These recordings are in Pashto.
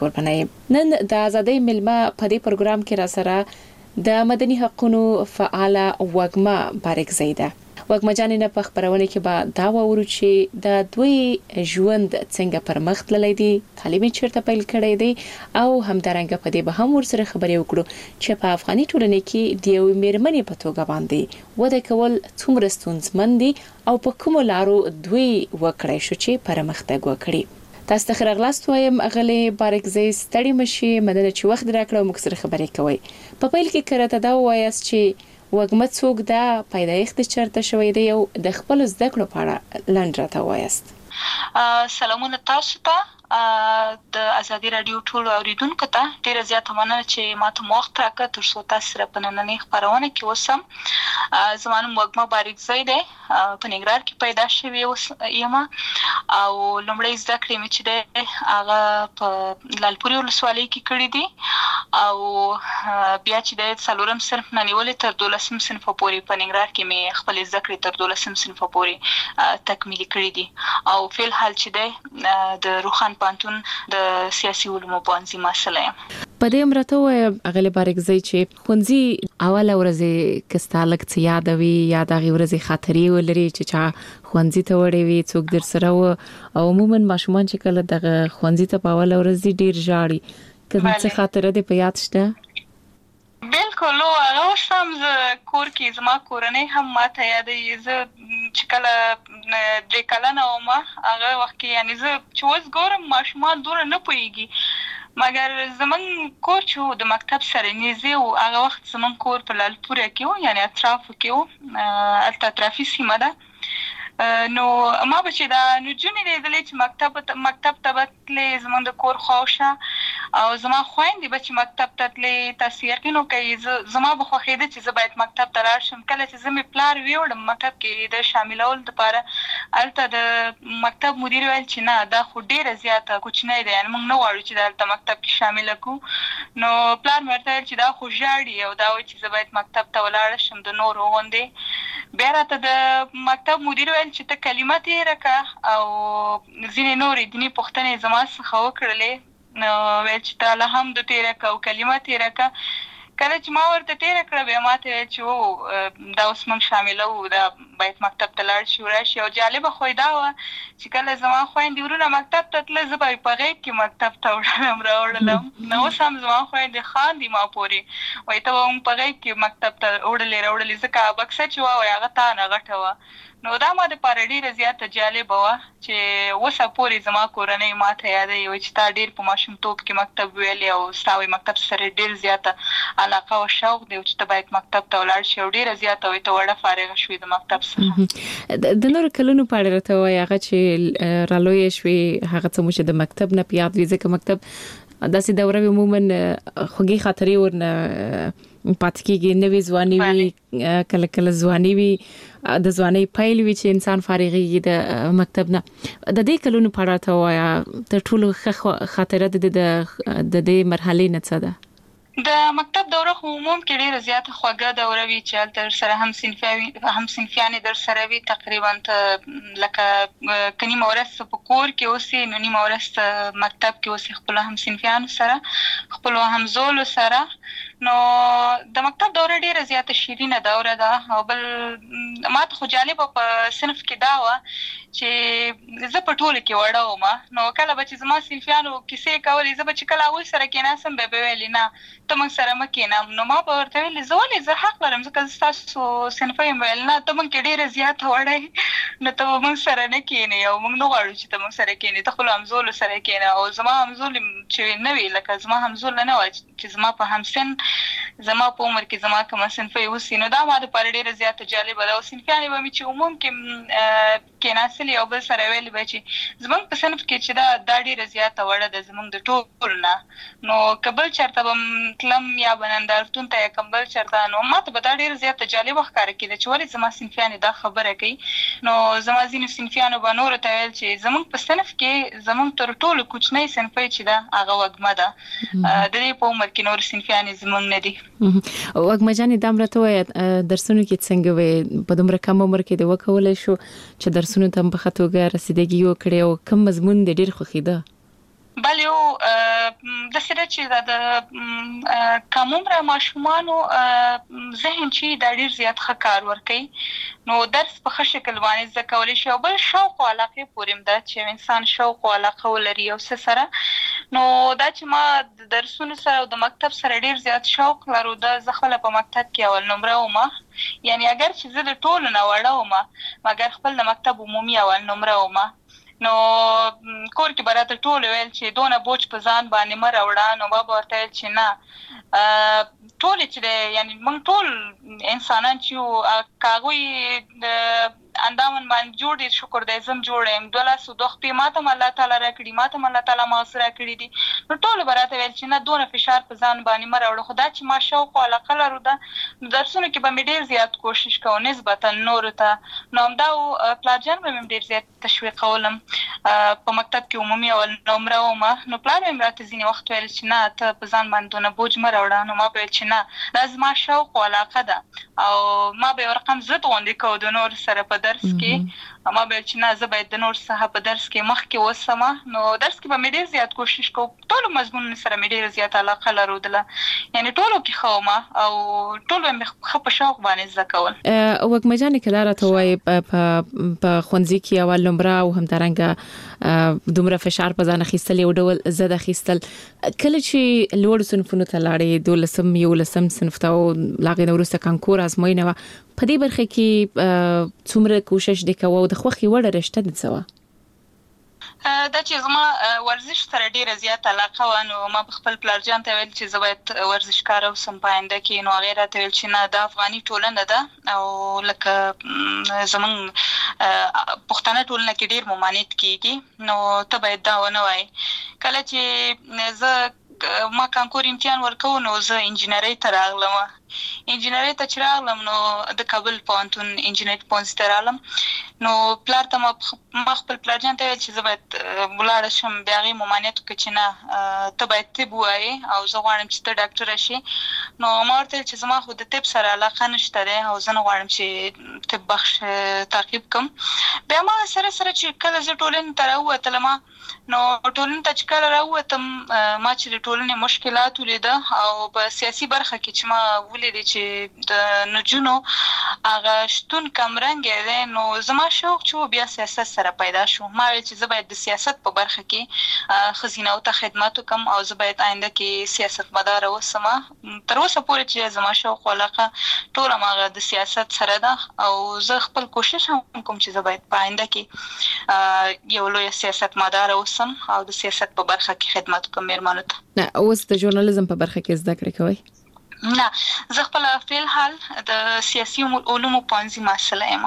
ورپنه نن د ازادۍ ملما په دې پروګرام کې را سره د مدني حقوقو فعاله وګما بارکزی ده. وګما جان نه په خبرونه کې به دا وورو چې د دوی ژوند څنګه پرمخ تللی دی، تعلیم چیرته پیل کړی دی او همدارنګه په دې به هم ورسره خبرې وکړو چې په افغاني ټولنه کې د یو میرمنې په توګه باندې وده کول څومره ستونزمن دي او په کوم لارو دوی وکړای شو چې پرمختګ وکړي. تاسو ته خیرغلاست وایم اغلی بارکزی ستړي مشي مدنه چې وخت راکړو موږ سره خبرې کوي. په پیل کې کرته دا وایاست چې وګما څوک دا پیدایښت چرته شوې دی او د خپل زده کړو په اړه لنډ راته وایاست. سلامونه تاسو ته د ازادي رادیو ټول اوریدونکو ته ډیره زیاته مننه چې ماته وخت راکړ تر څو تاسو سره په نننۍ خبرونه کې اوسم. زما نوم وګما بارکزی دی، په ننګرهار کې پیدا شوې یم او لومړی زده کړې مې چې ده هغه په لالپورې ولسوالۍ کې کړې دي او بیا چې د څلورم صنف نه نیولې تر 12م صنف پورې په ننګرهار کې مې خپل زده کړې تر 12م صنف پورې تکمیل کړې دي او فعل حال چې ده د روخان پانتون د سیاسي علومو پوهنځي مسله یم. په دې امرته وای اغلی بارکزی چې خونځي اوله ورځ کستالک څه یادوي یا د غوړځي خاطرې ولري چې چا خونځي ته وړي وي څوک در سره او عموما ماشومان چې کله د خونځي ته په اوله ورځ ډیر ژاړي، کوم څه خاطره دې په یاد شته؟ بالکل هغه سم ز کور کې زما کورنۍ هم ماته یادې ز چې کله د کلنه او ما هغه وخت کې یعنی ز چې وز ګورم ماشومان دور نه پويږي مګر زمون کور چې د مکتب سره نږدې او هغه وخت زمون کور په لالپورې کې و یعنی اطراف کې و اطرافي سیمه ده. نو ما به چې دا نجونې لیدلې چې مکتب ته بتلې زمون د کور خوښه او زما خويندې به چې مکتب ته تلې تاسو یقینو کوي زما به خوښېده چې زه باید مکتب ته لاړ شم. کله چې زمې پلار ویوړم مکتب کې د شاملول لپاره الته د مکتب مدیر ویل چې نه دا خو ډیره زیاته کوچنی دی یعنی موږ نه غواړو چې دلته مکتب کې شامل کړو. نو پلار مرته چې دا خو ژاړي او دا وایي چې زه باید مکتب ته ولاړ شم د نور غوندې. بیا راته د مکتب مدیر ویل چې ته کلمه تیره کړه او ځینې نورې دیني پوښتنې زما څخه وکړلې. نو ویل چې ته الحمد تیره کړه او کلمه تیره کړه. کله چې ما ورته تیره کړه بیا ما ته ویل چې دا اوس موږ شامله وو دا باید مکتب ته لاړ شي وراشي. او جالبه خو دا وه چې کله زما خویندې ورونه مکتب ته تله زه به په غیب کې مکتب ته راوړلم. نو اوس هم زما خویندې خاندي ما پورې وایي ته به موږ په غیب کې مکتب ته راوړلې ځکه بکسه چې وه وایي هغه تا نه غټه وه. نو دا ما دپاره ډېره زیاته جالبه وه چې اوسه پورې زما کورنۍ ماته یادوي وایي چې تا ډېر په ماشومتوب کې مکتب ویلې او ستا وایي مکتب سره ډېر زیاته علاقه او شوق دی چې ته باید مکتب ته ولاړ شي او ډېره زیاته وایي ته وړه فارغه شوې د مکتب څخه. د نورو کلونو په اړه راته وایي هغه چې رالویه شوې هغه څه مو چې د مکتب نه په یاد وي ځکه مکتب داسې دوره عموما خوږې خاطرې ورنه پاتې کېږي. نوې ځواني وي کله کله ځواني وي د ځوانۍ پیل وي چې انسان فارغېږي د مکتب نه. د دې کلونو په اړه ته وایه تر ټولو ښه خاطره د دې مرحلې نه څه ده؟ د مکتب دوره خو عموم کې ډېره زیاته خوږه دوره وي چې هلته درسره هم صنفیانې درسره وي تقریبا ته لکه که نیمه ورځ په کور کې اوسې نو نیمه ورځ مکتب کې اوسې خپلو هم صنفیانو سره خپلو همزولو سره. نو د مکتب دوره ډیره زیاته شیرینه دوره ده او بل ماته خو جالبه په صنف کې دا وه چې زه په ټولو کې وړه وم. نو کله به چې زما صنفیانو کیسې کولې زه به چې کله هغوی سره کېناستم بیا به ویلې نه ته موږ سره مه کېنه. نو ما به ورته ویلې زه ولې زه حق لرم ځکه زه ستاسو صنفه یم. ویل نه ته موږ کې ډیره زیاته وړه یې نو ته به موږ سره نه کېنې او موږ نه غواړو چې ته موږ سره کېنې ته خپلو همزولو سره کېنه. او زما همزول چې نه وي لکه زما همزول نه وه چې زما په همسن زما په عمر کې زما کومه صنفه اوسي نو دا ما دپاره ډېره زیاته جالبه ده. او صنفیانې به مې چې عموم کې کېناستلې او بل سره ویلې به چې زموږ په صنف کې چې دا ډېره زیاته وړه ده زموږ د ټولو نه. نو که بل چېرته به تلم یا به نندارتون ته یا کوم بل چېرته نو ما ته به دا ډېره زیاته جالبه ښکاره کېده چې ولې زما صنفیانې دا خبره کوي. نو زما ځینو صنفیانو به نورو ته ویل چې زموږ په صنف کې زموږ تر ټولو کوچنۍ صنفۍ چې ده هغه وږمه ده د دې په عمر کې نور صنفیانې زموږ نه دي. وږمه جانې دا مرته وایه درسونو کې څنګه وې په دومره کم عمر کې دې وکولی شو چې درسونو ته هم په ښه توګه رسیدګي وکړې او کوم مضمون دې ډېر خوښېده؟ بل یو د سره چې د کومره ماشومانو ذهن چې د ډیر زیات ښه کار ورکوي نو درس په ښه شکل باندې زده کولی شي او بل شوق او علاقه پورې ده چې انسان شوق او علاقه ولري او سره نو دا چې ما د درسونو سره او د مکتب سره ډیر زیات شوق لرو د زخله په مکتب کې اول نمره ومه یعنی اگر چې زه د ټولو نه وړه ومه مګر خپل د مکتب عمومي اول نمره ومه نو کور کې براته ټول ویل چې دونه بوج په ځان باندې مر وړه نو بابا ورته چې نه ټول چې یعنی موږ ټول انسانان چې کاغوي اندامن باندې جوړ دي شکر دې زم جوړم دولاسو دوه په ماته الله تعالی راکړي ماته الله تعالی مغفرت کړی دي نو ټول براته ویل چې نه دونه فشار په ځان باندې مر وړه خدا چې ما شوق او علاقه لرو ده درسونه کې به مې ډیر زیات کوشش کوم نسبتا نور ته نو دا پلاجن به مې ډیر زیات تشویق کولم په مکتب کې عمومي اول نمره ومه نو پلان مې راته ځینې وخت ویل چې نه ته په ځان باندې دونه بوج مر وړه نو ما به چې نه دا زما شوق او علاقه ده او ما به رقم زه غونډې کو د نور سره په درس کې ما به چې نه زه باید د نور څخه په درس کې مخکې وسمه نو درس کې به مې ډیر زیات کوشش کوم ټول مضمون سره مې ډیر زیات علاقه لرودله یعنی ټولو کې خومه او ټول مې په شوق باندې زده کول وګمه جانې کله راته وای په خونځي کې اول نمره او هم ترنګ دومره فشار په ځان اخیستل یو ډول زده اخیستل کله چې لوړ صنفونو ته لاړې دولسم یو لسم صنف ته او لاغې وروسته کانکور ازموینه په دې برخه کې څومره کوشش وکاو او د خوخي وړه رشته دي څه دا چې زما ورزش سره ډیره زیات علاقه و نو ما خپل پلارجان ته ویل چې زه باید ورزشکار اوسم پاینده کې نو غیره ته ویل چې نه د افغاني ټولنه ده او لکه زمون پښتنه ټولنه کې ډیر ممانعت کیږي نو ته باید دا ونه وای کله چې زه ما کانکور امتحان ورکو نو زه انجینری ته راغلم انجینری ته چراغلم نو د کابل پوهنتون انجینری پوهنځي ته راغلم نو پلار ته ما خپل پلارجان ته چې زه باید ولاړ شم بیا غي ممانعت وکړي چې نه ته باید طب وایي او زه غواړم چې ته ډاکټر شې نو ما ورته چې زما خو د طب سره علاقه نشته ده او زه نه غواړم چې طب بخش تعقیب کوم بیا ما سره چې کله زه ټولنې ته راووتلم نو ټولنې ته چې کله راووتم ما چې د ټولنې مشکلات ولیده او په سیاسي برخه کې چې ما ولیدې چې د نجونو هغه شتون کمرنګ دی نو زما شوق چې بیا سیاست سره پیدا شو ما ویل چې زه باید د سیاست په برخه کې خزینه او ته خدمات وکم او زه باید آینده کې سیاست مدار اوسم تر اوسه پورې چې زما شوق او علاقه ټول هغه د سیاست سره ده او زه خپل کوشش هم کوم چې زه باید په آینده کې یو لوی سیاست مدار اوسم او د سیاست په برخه کې خدمات وکم میرمنو ته اوس د ژورنالیزم په برخه کې زده کړې کوي نه زه خپل فعل حال د سیاسي علومو پوهنځي محصله یم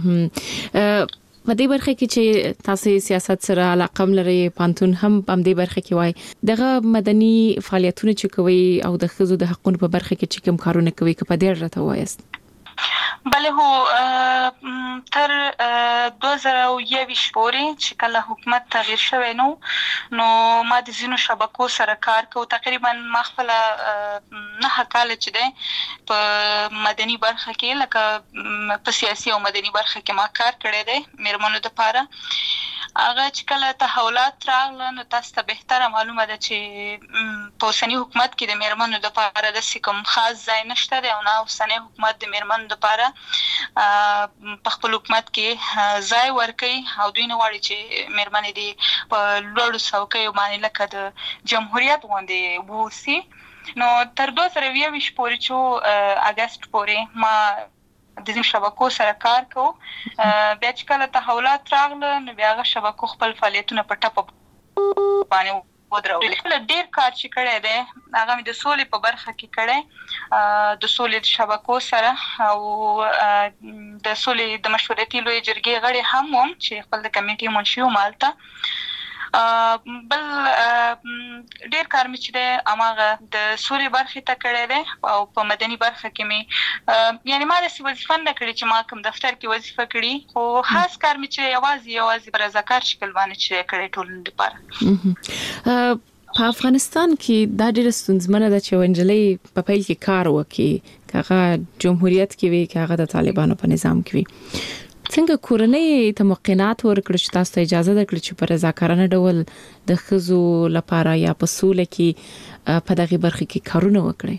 په دې برخه کې چې تاسو سیاست سره علاقه لرئ پانتون هم په دې برخه کې وای دغه مدني فعالیتونه چې کوي او د ښځو د حقوقو په برخه کې چې کوم کارونه کوي که په دې راته وایست بله هو تر 2021 پورې چې کله حکومت تغییر شوی نو ما د زینو شبکو سره کار کوم تقریبا ما خپل نه کال چې ده په مدني برخه کې لکه په سیاسي او مدني برخه کې ما کار کړی دی میرمنو لپاره هغه چې کله تحولات راغله نو تاسو ته بهتره معلومه ده چې په اوسنی حکومت کې د میرمنو لپاره د کوم خاص ځای نشته دی او نه اوسنی حکومت د میرمنو لپاره په خپل حکومت کې ځای ورکړي او دوی نه غواړي چې میرمنې دي په لوړو څوکیو باندې لکه د جمهوریت غوندې ووسي نو تر 2020 پورې چې اگست پورې ما د دې شبکو سره کار کوم بیا چې کله تحولات راغله نو بیا هغه شبکو خپل فعالیتونه په ټاپ باندې ودرول ډیر کار چې کړی دی هغه مې د سولې په برخه کې کړی د سولې شبکو سره او د سولې د مشورتي لوی جرګې غړي هم وم چې خپل د کمیټې منشي ومالته بل ډیر کار مې چې د اماغه د سولې برخه ته کړی دی او په مدني برخه کې مې یعنی ما د وظیفه نه کړې چې ما کوم دفتر کې وظیفه کړې خو خاص کار مې چې یوازې پر رضاکار شکل باندې چې کړې ټولنې لپاره په افغانستان کې دا ډېر ستونزمنه ده چې ونجلې په پیل کې کار وکړي کاغه جمهوریت کې وي کاغه د طالبانو په نظام کې وي څنګه کورنۍ ته موقعات ورکړل چې تاسو ته اجازه درکړي چې په رضاکارانه ډول د خزو لپاره یا په سوله کې په دغه برخه کې کارونه وکړي؟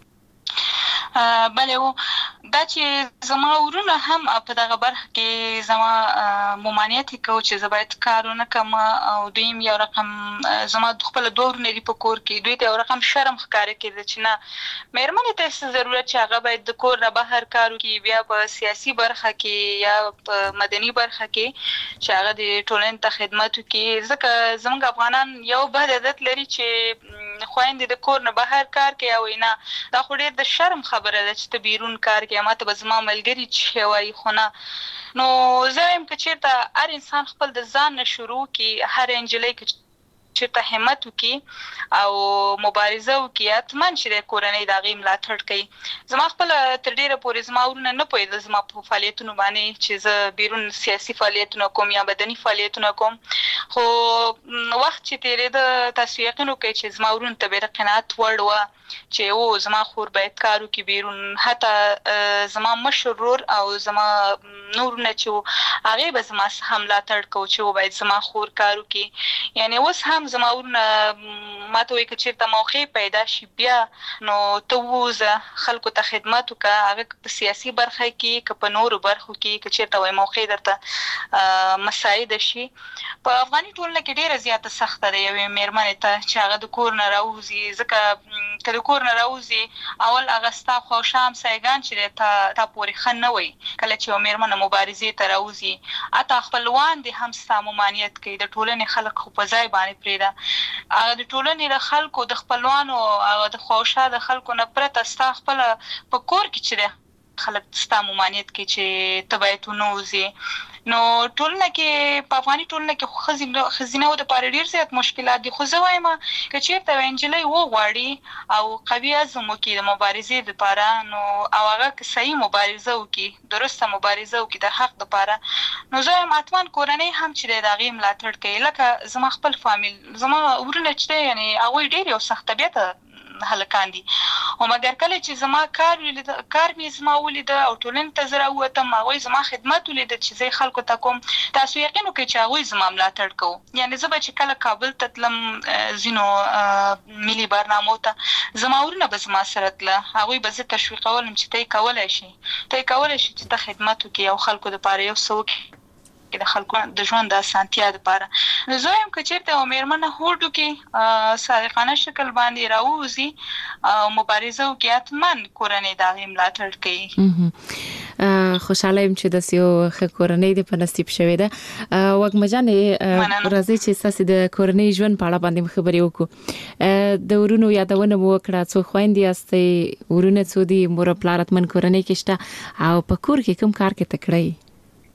بله دا چې زما ورونه هم په دغه برخه کې زما ممانعت کو چې زه باید کارونه کوم او دویم یو رقم زما خپل دورونه دی په کور کې دوی ته یو رقم شرم ښکاري کېده چې نه مېرمنې ته ضرورت چې هغه باید د کور نه بهر کار وکړي بیا په سیاسي برخه کې یا په مدني برخه کې چې هغه د ټولنې ته خدمت وکړي ځکه زموږ افغانان یو بد عادت لري چې خويندې د کور نه بهر کار کوي او نه دا خو ډېر د شرم خبره ده چې ته بیرون کار کوي ماته به زما ملګری چې وایي خو نه نو زه هم که چېرته هر انسان خپل د ځان نه شروع کړي هر انجلۍ که چېرته همت وکړي او مبارزه وکړي حتماً چې د کورنۍ د هغې ملاتړ کوي زما خپله تر ډېره پورې زما ورونه نه پوهېدل زما په فعالیتونو باندې چې زه بیرون سیاسي فعالیتونه کوم یا بدني فعالیتونه کوم خو وخت چې تېرېده تاسو یقین وکړئ چې زما ورونو ته بې د قناعت وړ وه چې زما خور باید کار وکړي بیرون حتی زما مشر ورور او زما نورونه چې هغې به زما څخه ملاتړ کوو چې باید زما خور کار وکړي یعنی اوس هم زما ورونه ماته وایي که چېرته موقع پیدا شي بیا نو ته ووځه خلکو ته خدمت وکړه هغه په سیاسي برخه کې که په نورو برخو کې که چېرته وایي موقع درته مساعده شي په افغاني ټولنه کې ډېره زیاته سخته ده یوې مېرمنې ته چې هغه د کور نه راوځي ځکه که د کور نه راوځي اول هغه ستا خواوشا همسایګان چې تا پورې ښه نه وي کله چې یوه مېرمنه مبارزې ته راوځي حتی خپلوان دې هم ستا ممانعت کوي د ټولنې خلک خو په ځای باندې پرېږده هغه د ټولنې د خلکو د خپلوانو هغه د خواوشا د خلکو نه پرته ستا خپله په کور کې چې دی خلک ستا ممانعت کوي چې ته باید ونه وځې نو ټولنه کې په افغاني ټولنه کې خو ښځینه‌و دپاره ډېر زیات مشکلات دي خو زه وایم که چېرته یوه نجلۍ وغواړي او قوي عزم وکړي د مبارزې دپاره نو او هغه که صحیح مبارزه وکړي درسته مبارزه وکړي د حق دپاره نو زه وایم حتما کورنۍ هم چې دی د هغې ملاتړ کوي لکه زما خپل فامیل زما ورونه چې دی یعنې هغوی ډېر یو سخت طبیعته هلکان دي او مګر کله چې زما کار مې زما ولیده او ټولنې ته زه راووتم هغوی زما خدمت ولیده چې زه خلکو ته کوم تاسو یقین وکړئ چې هغوی زما ملاتړ کوو یعنې زه به چې کله کابل ته تلم ځینو ملي برنامو ته زما ورونه به زما سره تله هغوی به زه تشویقولم چې ته یې کولی شي چې ته خدمت وکړي او خلکو دپاره یو څه وکړي د خلکو د ژوند د اسانتیا لپاره نو زه وایم که چېرته یوه مېرمنه هوډ وکړي صادقانه شکل باندې راووځي او مبارزه وکړي حتما کورنۍ د هغې ملاتړ کوي خوشاله یم چې داسې یو ښه کورنۍ دې په نصیب شوې ده وږمه جانې راځئ چې ستاسې د کورنۍ ژوند په اړه باندې خبرې وکړو د ورونو یادونه مو وکړه څو خویندې یاستئ ورونه څو دي مور او پلار حتمن کورنۍ کې شته او په کور کې کوم کار کې تکړه یې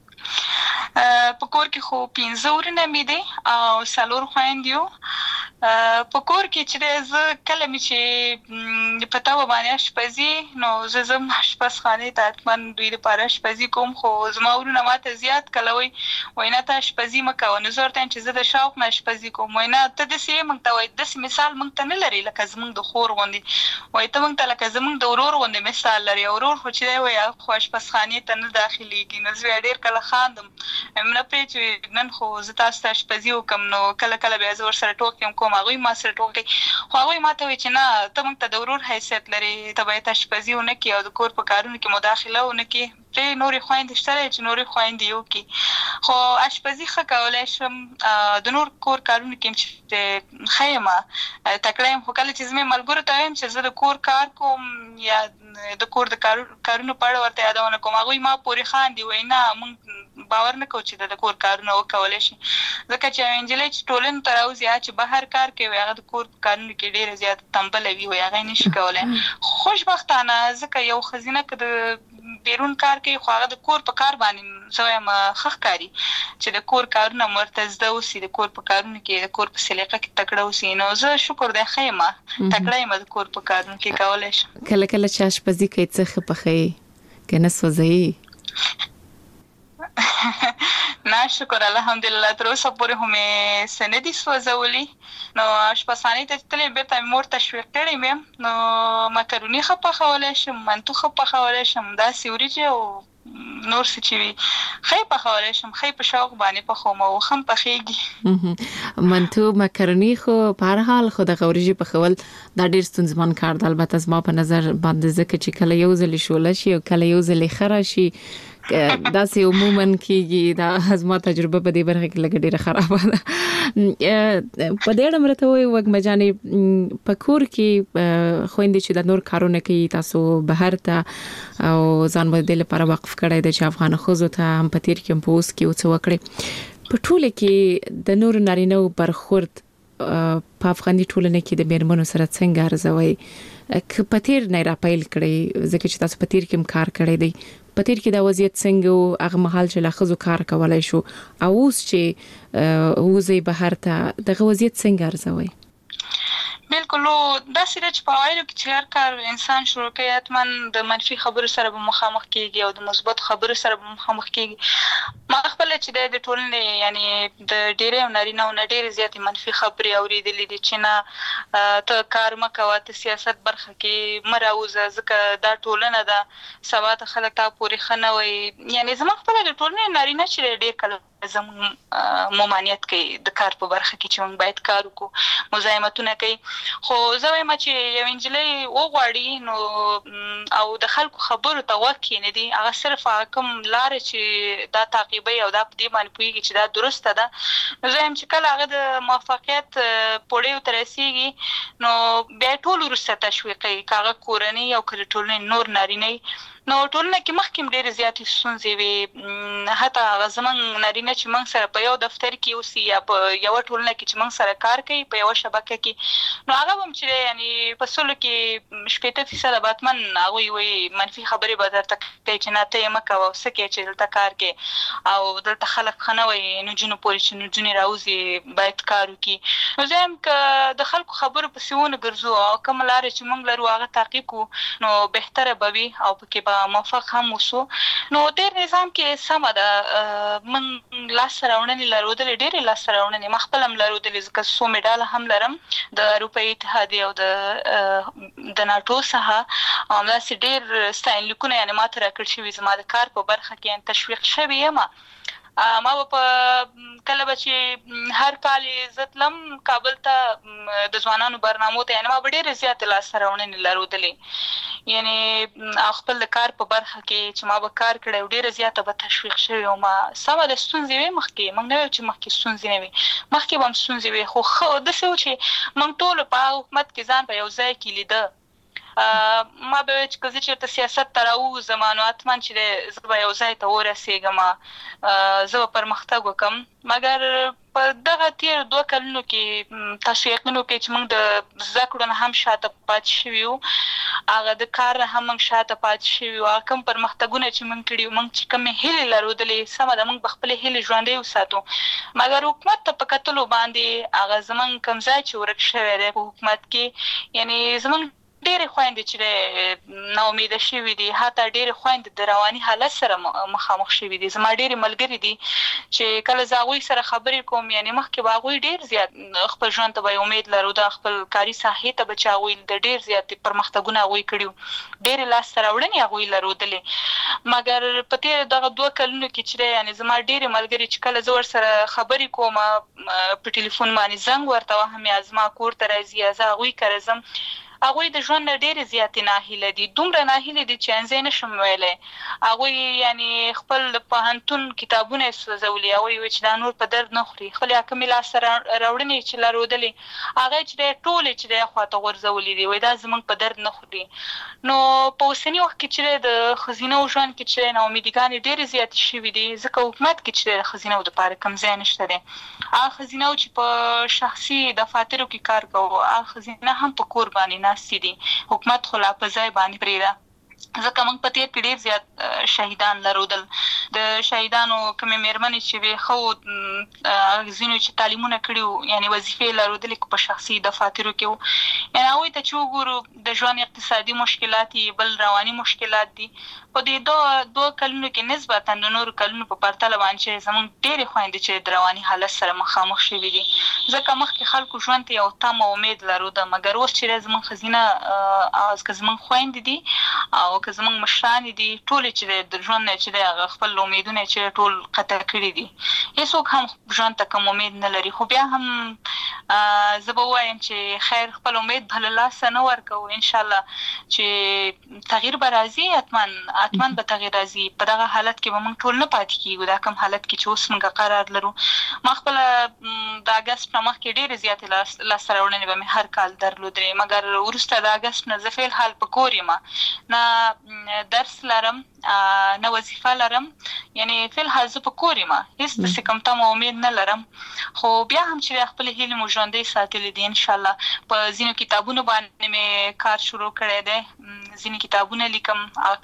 په کور کې خو 15 ورونه مې دي او 4 خویندې یو په کور کې چې زه کله مې چې په تاوه باندې اشپزي نو زه ځم اشپزخانې ته حتما دوی دپاره اشپزي کوم خو زما ورونه ماته زیات کله وایي نه ته اشپزي مه کوه نو زه ورته وایم چې زه د شوق نه اشپزي کوم وایي نه ته داسې یې موږ ته وایي داسې مثال موږ ته نه لري لکه زموږ د خور غوندې وایي ته موږ ته لکه زموږ د ورور غوندې مثال لري ورور خو چې دی وایي خو اشپزخانې ته نه داخلېږي نو زه بیا ډېر کله خاندم نه پرې چې نن خو زه تاسو ته اشپزي وکړم نو کله کله بیا زه ورسره ټوکې کوم هغوی ما سره ټوکې خو هغوی ما ته وایي چې نه ته موږ ته د ورور حیثیت لري ته باید اشپزي ونه کړي او د کور په کارونو کې مداخله ونه کړي پرې نورې خویندې شته دی چې نورې خویندې یې وکړي خو اشپزي ښه کولی شم د نور کور کارونو کې چې ښه یم تکړه یم خو کله چې زه مې ملګرو ته وایم چې زه د کور کار کوم یا د کور د کارونو په اړه ورته یادونه کوم هغوی ما پورې خاندي وایي نه موږ باور نه کوو چې د کور کارونه وکولی شي ځکه چې یوه نجلۍ چې ټولنو ته راوځي چې بهر کار کوي هغه د کور په کارونو کې ډېره زیاته تنبله وي وایي هغه یې نه شي کولی خوشبختانه ځکه یو ښځینه که د بیرون کار کوي خو هغه د کور په کار باندې زه وایم ښه ښکاري چې د کور کارونه ورته زده اوسي د کور په کارونو کې د کور په سلیقه کې تکړه اوسي نو زه شکر دی ښه یم تکړه یم د کور په کارونو کې کولی شم کله کله چې اشپزي کوي څه ښه پخوي که نه سوځوي نه شکر الحمدلله تر اوسه پورې خو مې څه نه دي سوځولي نو اشپزخانې ته چې تلې بېرته مې مور تشویق کړی مې نو مکروني ښه پخولی شم منتو ښه پخولی شم داسې وریجې او نور څه چې وي خې په خولې شم خې په شوق باندې په خو مو خم په خېږي منتو مکرونی خو په هر حال خو د غوړیږي په خول دا ډیر ستونزمن کار دی البته زما په نظر باندې ځکه چې کله یو ځل شول شي او کله یو ځل خراشي دا سه عموما کېږي دا هضمه تجربه په دې برخه کې لګ ډیره خرابه ده په دې اړه مرته وي وګمجانې په کور کې خويندې چې د نور کارونه کوي تاسو بهر ته او ځان باندې لپاره وقف کړی د افغان خوځو ته هم په تیر کې پوس کې او څه وکړي په ټوله کې د نور نارینه برخورد په افغاني ټولنه کې د میرمنو سره څنګه ارزوي که پتیر نه را پیل کړی ځکه چې تاسو پتیر کې کار کړی دی پتیر کې دا وضعیت څنګه او هغه محل چې لاخذو کار کولای شو او اوس چې وزي بهر ته د وضعیت څنګه ارزوي بالکل دا سره چې په وایلو کې چې هر کار انسان شروع کوي اتمن د منفي خبرو سره به مخامخ کیږي او د مثبت خبرو سره به مخامخ کیږي ما خپل چې د ټولنې یعنی د ډېرې نارینه او ډېرې زیاتې منفي خبرې اورېدلې دي چې نه ته کار مکوه ته سیاست برخه کې مراوزه ځکه دا ټولنه ده سبا ته خلک تا پورې خنوي یعنی زما خپل د ټولنې نارینه چې ډېر کله زمون ممانعت کوي د کار په برخه کې چې موږ باید کار وکړو مزاحمتونه کوي خو زه وایم چې یو انجلۍ وغواړي نو او د خلکو خبرو ته وکړي نه دي هغه صرف کوم لار چې دا تعقیبي او دا په دې باندې پوهیږي چې دا درسته ده نو زه هم چې کله هغه د موفقیت پوړیو ته رسیږي نو بیا ټول ورسته تشویقي کاغه کورنۍ او کله ټولنې نور نارینه نو ټولنه کې مخکې ډېر زیاتې ستونزې وي حتی زمون نارینه چې موږ سره په یو دفتر کې اوسي یا په یو ټولنه کې چې موږ سره کار کوي په یو شبکه کې نو هغه هم چې یعنی په سلو کې 70% باتمن هغه وي منفي خبرې به درته کوي چې نه ته یې مکه او سکه چې دلته کار کوي او دلته خلک خنوي نو جنو پوری چې نو جنې راوځي باید کار وکړي نو زم ک د خلکو خبرو په سیونه ګرځو او کوم لار چې موږ لرو هغه تعقیب کو نو بهتره بوي او پکې موفق هم وسو نو ډېر نظام کې سم ده من لاس راوړنې لرودل ډېر لاس راوړنې مخبلم لرودل ځکه سو میډال هم لرم د اروپאי اتحادیه او د ناتو څخه او دا ډېر ستاین لیکونه یعنی ماته راکړ شوی زما د کار په برخه کې تشویق شوی یم ما په کله بچي هر کال عزتلم کابل ته د ځوانانو برنامو ته یعنی ما ډېر زیات لاس راوړنې لرودلې یعنی خپل کار په برخه کې چې ما به کار کړی ډېر زیات به تشویق شوی او ما سم د ستونزې وي مخکې موږ نه چې مخکې ستونزې نه وي مخکې به هم ستونزې وي خو د څه چې موږ ټول په حکومت کې ځان په یو ځای کې لیده ما به چې چیرته سیاست تراو زمانو اتمن چې زه یو ځای ته ورسېږم زه پرمختګ وکم مګر په دغه تیر 2 کلونو کې تاسو یقینو کې چې موږ د ذکرونه هم شاته پات شویو هغه د کار هم موږ شاته پات شویو کوم پرمختګونه چې موږ کړیو موږ چې کوم هیله لرودلې سم د موږ خپل هیله ژوندۍ وساتو مګر حکومت ته په کتلو باندې هغه زمون کم ځای چې ورک شوی دی په حکومت کې یعنی زمون ډېر خويندې چې نو امید شوي دي حتی ډېر خويندې د رواني حالت سره مخامخ شوي دي زما ډېر ملګری دي چې کله زاوی سره خبرې کوم یعنی مخکې باغوي ډېر زیات خپل ژوند ته به امید لرو د خپل کاري ساحې ته بچاوي د ډېر زیات پرمختګونه غوي کړیو ډېر لاس سره وړنې غوي لرودلې مګر په تیر دغه 2 کلونو کې چې یعنی زما ډېر ملګری چې کله زور سره خبرې کوم په ټلیفون باندې زنګ ورته وهم یا زما کور ته راځي یا زه غوي کرزم هغه د ژوند ډېر زیات ناهیله دي دومره ناهیله دي چې انځ نه شم ویلې هغه یعنی خپل په هنتون کتابونه سوزولي او چې دا نور په درد نه خوري خپل حکم لا سره راوړنې چې لرودلې هغه چې ټول چې د خواته غرزولي دي وای دا زمونږ په درد نه خوري نو په اوسنی وخت کې چې د خزینه او ژوند کې چې نو امیدګان ډېر زیات شوي دي ځکه حکومت کې چې د خزینه او د پاره کم ځای نشته دي هغه خزینه چې په شخصي دفاترو کې کار کوي هغه خزینه هم په کور باندې ناسي دي حکومت خلا په ځای باندې پریدا ځکه موږ په تیر کې ډېر زیات شهیدان لرودل د شهیدانو کوم میرمنې چې وي خو زینو چې تعلیمونه کړیو یعنی وظیفې لرودل په شخصي دفاترو کې یعنی هغه ته چې وګورو د ژوند اقتصادي مشکلات بل رواني مشکلات دي په دې 2 کلونو کې نسبتا د نور کلونو په پرتله باندې زموږ ډېر خويندې چې د رواني حالت سره مخامخ شوي دي ځکه مخکې خلکو ژوند ته یو تام امید لرو د مګر اوس چې زموږ خزینه از که زموږ خويندې دي او او که زموږ مشران دي ټول چې د ژوند چې خپل امیدونه چې ټول قطع کړی دي هیڅوک هم ژوند ته کوم امید نه لري خو بیا هم زه به وایم چې خیر خپل امید بل الله نه ورکو ان شاء الله چې تغییر به راځي اتمن به تغییر راځي په دغه حالت کې به موږ ټول نه پاتې کیږو دا کوم حالت کې چې اوس موږ قرار لرو ما خپل د اگست په مخ کې ډېر زیات لاسته به هر کال درلودې مګر ورسته د اگست نه زه فعل حال په کور یم نه درس لرم نه وظیفه لرم یعنی فعل حال زه په کور یم هیڅ څه کوم تم امید نه لرم خو بیا هم چې خپل هیله مو ژوندۍ ساتلې دي ان شاء الله په ځینو کتابونو باندې مې کار شروع کړی دی ځینې کتابونه لیکم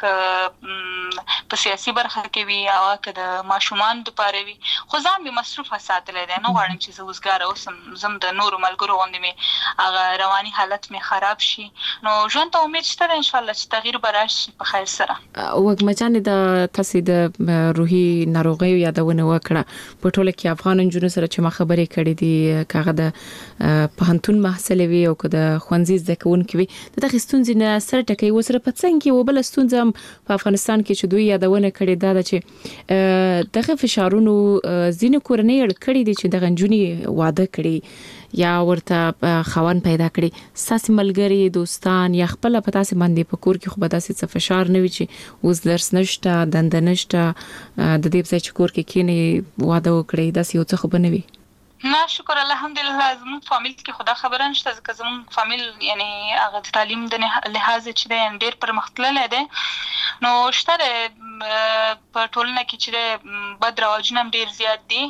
په سیاسي برخه کې وي او که د ماشومان لپاره وي خو ځان مې مصروفه ساتلی دی نه غواړم چې زه وزګاره اوسم زم د نورو ملګرو غوندې مې هغه رواني حالت مې خراب شي نو ژوند ته امید شته ان شاء الله چې تغییر به راشي په خیر سره وګمه جانې د تاسو د روحي ناروغیو یادونه وکړه په ټوله کې افغان نجونو سره چې ما خبرې کړې دي کاغه د پهنتون محصل وي او که د ښوونځي زده کوونکي وي دغه ستونزې نه سره ټکي وسره په څنګه کې وبله ستونزه په افغانستان کې چې دوی یادونه کړې ده چې دغه فشارونو زینو کورنۍ اړ کړې دي چې دغه نجونې واده کړي یا ورته خوان پیدا کړي ساسي ملګری دوستان یا خپل په تاسو باندې په کور کې خو به داسې څه فشار نه وي چې اوس درس نشته دند نشته د دې په چې کور کې کینې واده وکړي داسې یو څه خو بنوي نه شکر الحمدلله زموږ فامیل کې خدا خبره نشته ځکه زموږ فامیل یعنی هغه تعلیم د لحاظ چې ډېر پرمختللی دی نو شته په ټولنه کې چې بد رواجونه ډېر زیات دي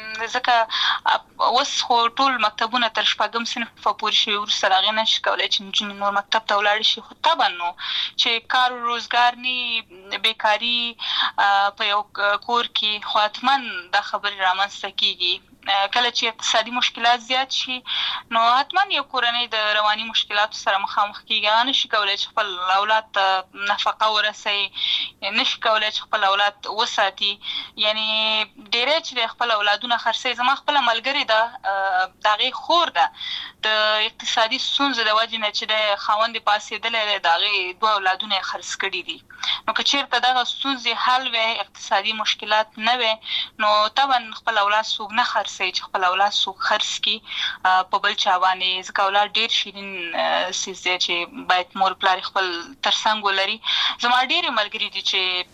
ځکه اوس خو ټول مکتبونه تر شپږم صنف پورې شوي وروسته د هغې نه شي کولی چې نجونې نور مکتب ته ولاړې شي خو طبعا نو چې کار و روزګار نه بیکاري په یو کور کې خو حتما دا خبرې رامنځته کېږي کله چې اقتصادي مشکلات زیات شي نو حتما یو کورنۍ د رواني مشکلاتو سره مخامخ کېږي نشي کولی چې خپل اولاد ته نفقه ورسوي نشي کولی چې خپل اولاد وساتي یعنی ډېری چې خپل اولادونه خرڅوي زما خپله ملګرې ده د هغې خور ده د اقتصادي ستونزو د وجې نه چې د خاوند یې پاڅېدلی دی د هغې 2 اولادونه یې خرڅ کړي دي نو که چېرته دغه ستونزې حل وی اقتصادي مشکلات نه وی نو طبعا خپل اولاد څوک نه خرڅوي چې خپل اولاد څوک خرڅ کړي په بل چا باندې ځکه اولاد ډېر شیرین څیز دی چې باید مور پلار خپل تر څنګ ولري زما ډېرې ملګري دي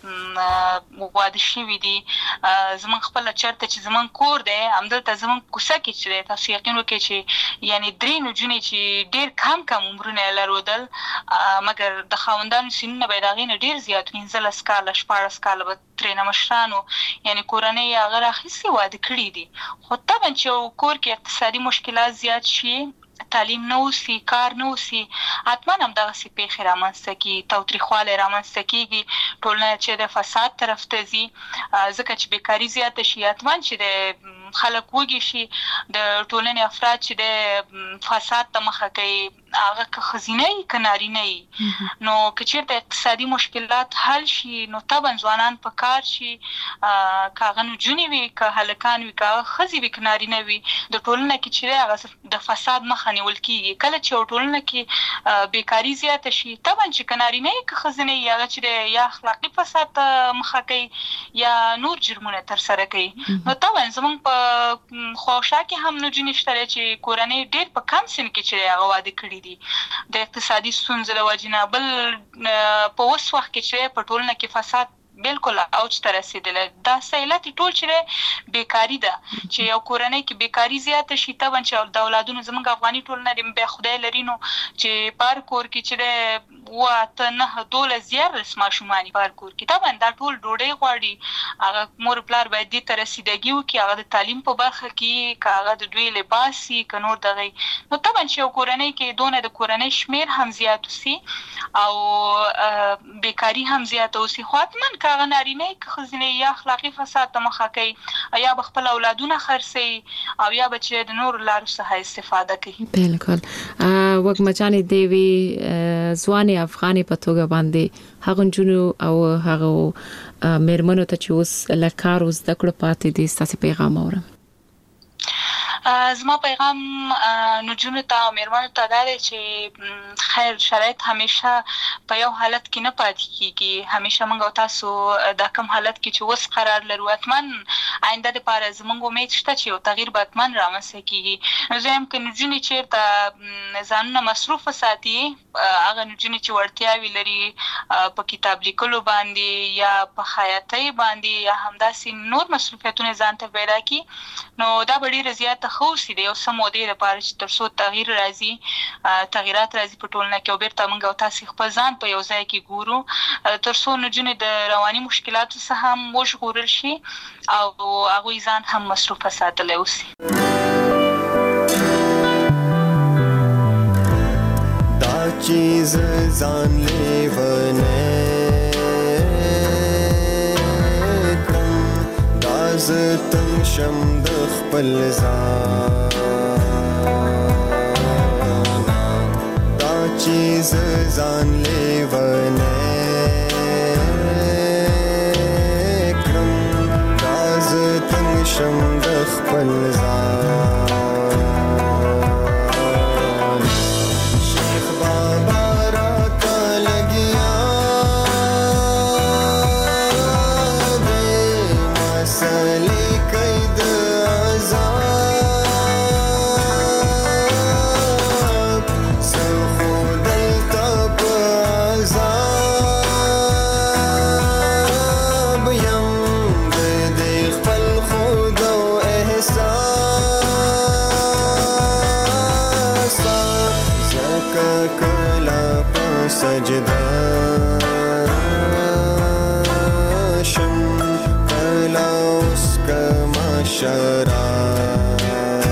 چې واده شوي دي زموږ خپله چېرته چې زموږ کور دی همدلته زموږ کوڅه کې چې دی تاسو یقین وکړئ چې یعنې 3 نجونې چې ډېر کم عمرونه یې لرودل مګر د خاوندانو سنونه به یې د هغې نه ډېر زیات 15 کاله 14 کاله به ترېنه مشرانو یعنې کورنۍ یې هغه راخیستې واده کړي دي خو طبعا چې یو کور کې اقتصادي مشکلات زیات شي تعلیم نه وسي کار نه وسي حتما هم دغسې پیښې رامنځته کېږي تاوتریخوالی رامنځته کېږي ټولنه چې د فساد طرف ته ځي ځکه چې بیکاري زیاته شي حتما چې د خلک وږي شي د ټولنې افراد چې د فساد ته مخه کوي هغه که ښځینه وي که نارینه وي نو که چېرته اقتصادي مشکلات حل شي نو طبعا ځوانان په کار شي که هغه نجونې وي که هلکان وي که هغه ښځې وي که نارینه وي د ټولنه کې چې دی هغه د فساد مخه نیول کېږي کله چې یو ټولنه کې بیکاري زیاته شي طبعا چې که نارینه وي که ښځینه وي هغه چې دی یا اخلاقي فساد ته مخه کوي یا نور جرمونه ترسره کوي نو طبعا زموږ په خواوشا کې هم نجونې شته چې کورنۍ ډېر په کم سن کې چې هغه واده کړي دي د اقتصادي ستونزو له وجې نه بل په اوس وخت کې چې په ټولنه کې فساد بالکل اوج ته رسیدلی دا علت ټول چې بیکاري ده چې یو کورنۍ کې بیکاري زیاته شي طبعا چې د اولادونو زموږ افغاني ټولنه د بیا خدای لري نو چې په هر کور کې چې 8 9 12 زیارلس ماشومان په هر کور کې طبعا دا ټول ډوډۍ غواړي هغه مور پلار باید دې ته رسیدګي وکړي هغه د تعلیم په برخه کې که هغه د دوی لباس وي که نور دغه نو طبعا چې یو کورنۍ کې دونه د کورنۍ شمیر هم زیات وسي او بیکاري هم زیاته وسي خو حتما هغه نارینه که ښځینه یا اخلاقي فساد ته مخه کوي یا به خپل اولادونه خرڅوي او یا به چې د نورو لارو څخه استفاده کوي بالکل وګمه جانې دیوي ځوانې افغانې په توګه باندې هغه نجونو او هغه میرمنو ته چې اوس له کار زده کړو پاتې دي ستاسو پیغام اورم زما پیغام نجونو ته او مېرمنو ته دا دی چې خیر شرایط همیشه په یو حالت کې نه پاتې کیږي. همیشه موږ او تاسو دا کوم حالت کې چې اوس قرار لرو اتمن آینده لپاره زموږ امید شته چې یو تغییر به اتمن رامنځته کیږي. نو زه هم که نجونې چېرته ځانونه مصروف وساتي، هغه نجونې چې وړتیاوې لري په کتاب لیکلو باندې یا په خیاطۍ باندې یا همداسې نور مصروفیتونه ځان ته پیدا کړي، نو دا به ډېره زیاته ښه اوسي د یو څه مودې لپاره چې تر څو تغییرات راځي په ټولنه کې او بېرته موږ او تاسې خپل ځان په یو ځای کې ګورو، تر څو نجونې د رواني مشکلاتو څخه هم وژغورل شي او هغوی ځان هم مصروفه ساتلی اوسي. دا چیز ځان لیونی کړم، دا زه تنګ شم د خپل ځان، دا چیز ځان لیونی کړم، دا زه تنګ شم د خپل ځان. سجده شم کله اوس کما شراب،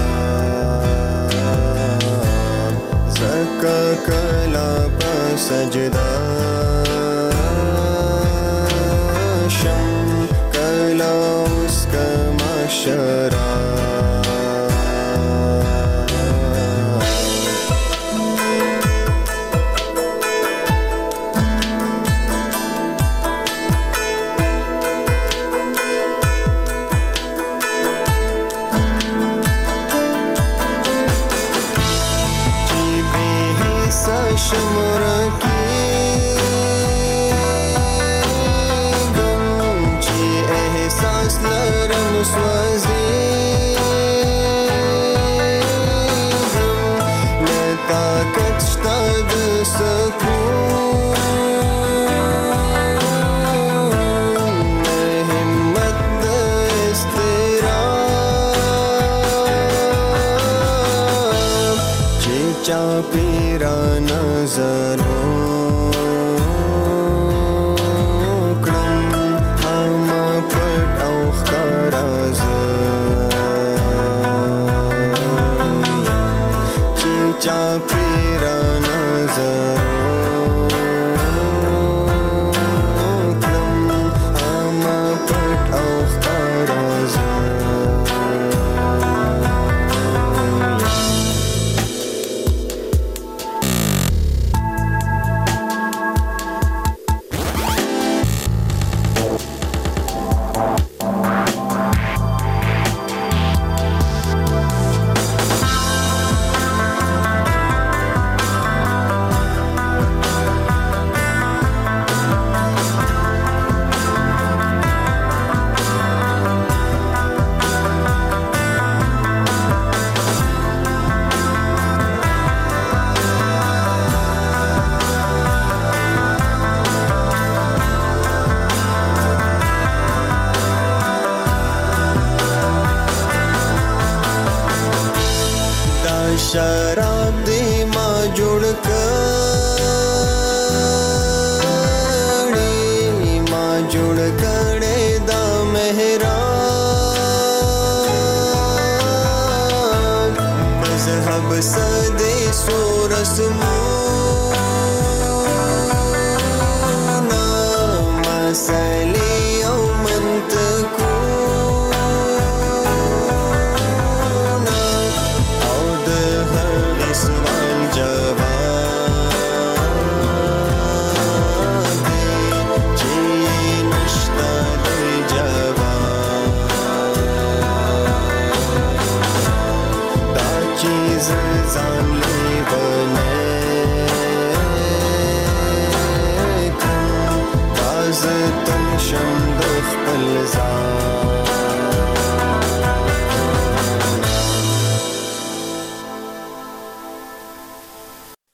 زکه کله په سجده شم کله اوس کما شراب. چاپیرا نظرو کړم هم پټ او ښکاره زه چې چاپیرا نظرو کړم هم پټ او ښکاره زه. شراب دی ما جوړ کړي، ما جوړ کړي دا محراب، مذهب سدې سو رسمونه مسلې او منطقونه تنگ شم د خپل ځان